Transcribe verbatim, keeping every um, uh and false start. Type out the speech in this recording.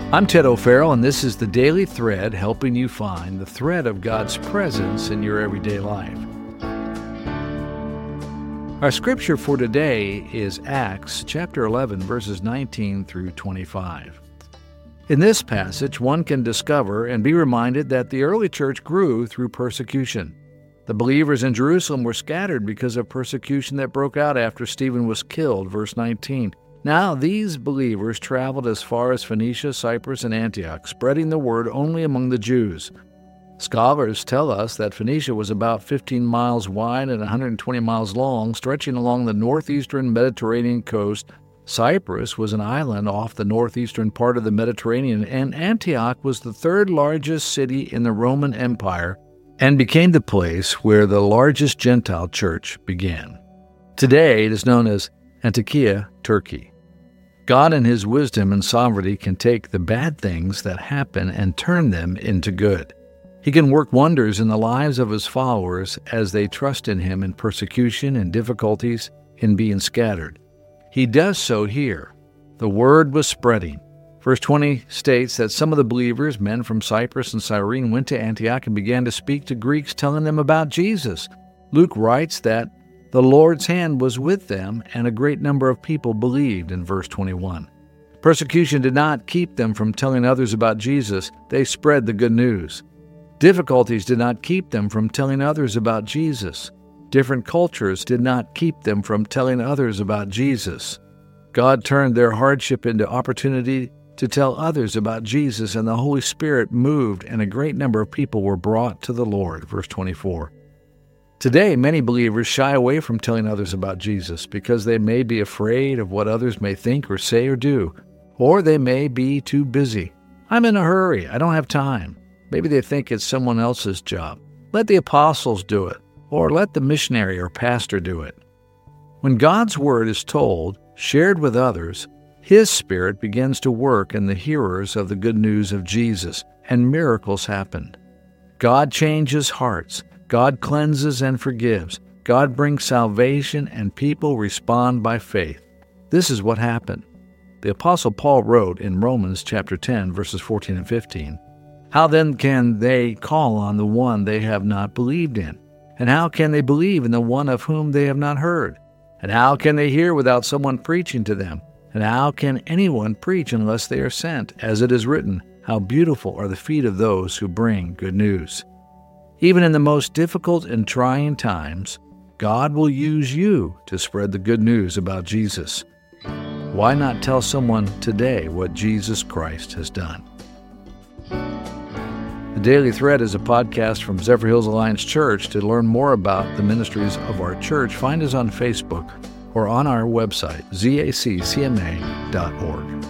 I'm Ted O'Farrell, and this is the Daily Thread, helping you find the thread of God's presence in your everyday life. Our scripture for today is Acts chapter eleven, verses nineteen through twenty-five. In this passage, one can discover and be reminded that the early church grew through persecution. The believers in Jerusalem were scattered because of persecution that broke out after Stephen was killed, verse nineteen. Now these believers traveled as far as Phoenicia, Cyprus, and Antioch, spreading the word only among the Jews. Scholars tell us that Phoenicia was about fifteen miles wide and one hundred twenty miles long, stretching along the northeastern Mediterranean coast. Cyprus was an island off the northeastern part of the Mediterranean, and Antioch was the third largest city in the Roman Empire and became the place where the largest Gentile church began. Today it is known as Antiochia, Turkey. God in His wisdom and sovereignty can take the bad things that happen and turn them into good. He can work wonders in the lives of His followers as they trust in Him in persecution and difficulties in being scattered. He does so here. The word was spreading. Verse twenty states that some of the believers, men from Cyprus and Cyrene, went to Antioch and began to speak to Greeks, telling them about Jesus. Luke writes that the Lord's hand was with them, and a great number of people believed in verse twenty-one. Persecution did not keep them from telling others about Jesus. They spread the good news. Difficulties did not keep them from telling others about Jesus. Different cultures did not keep them from telling others about Jesus. God turned their hardship into opportunity to tell others about Jesus, and the Holy Spirit moved, and a great number of people were brought to the Lord, verse twenty-four. Today, many believers shy away from telling others about Jesus because they may be afraid of what others may think or say or do, or they may be too busy. I'm in a hurry. I don't have time. Maybe they think it's someone else's job. Let the apostles do it, or let the missionary or pastor do it. When God's word is told, shared with others, His Spirit begins to work in the hearers of the good news of Jesus, and miracles happen. God changes hearts. God cleanses and forgives. God brings salvation, and people respond by faith. This is what happened. The Apostle Paul wrote in Romans chapter ten, verses fourteen and fifteen, "How then can they call on the one they have not believed in? And how can they believe in the one of whom they have not heard? And how can they hear without someone preaching to them? And how can anyone preach unless they are sent? As it is written, how beautiful are the feet of those who bring good news." Even in the most difficult and trying times, God will use you to spread the good news about Jesus. Why not tell someone today what Jesus Christ has done? The Daily Thread is a podcast from Zephyrhills Alliance Church. To learn more about the ministries of our church, find us on Facebook or on our website, Z A C C M A dot org.